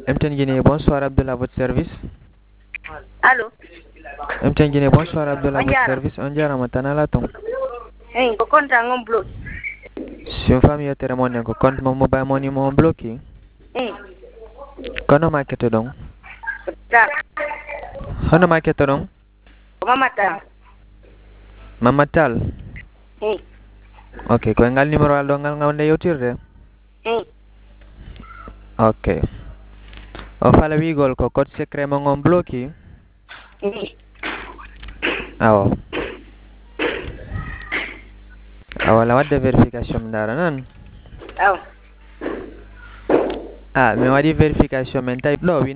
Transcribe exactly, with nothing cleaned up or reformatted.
M T N Guinée, bonsoir Abdullah à votre service. Allô. M T N Guinée, bonsoir Abdullah à On votre diara. service. On diara matana la ton. Hein, ko konta ngom block. Si une femme yotere mon ko compte mon mobile money mon bloqué. Hein. Kono makete dong. Ta. Hono makete dong. Mama ta. Mama Tal. Hein. Ok, ko ngal numéro al do ngal ngawde yotirde. Hein. Ok. O fala wigol ko code secret mo ngom bloqué. Hein. Awo. Awala wadde verification dara nan. Aw. Ah, mi wadi verification men type lo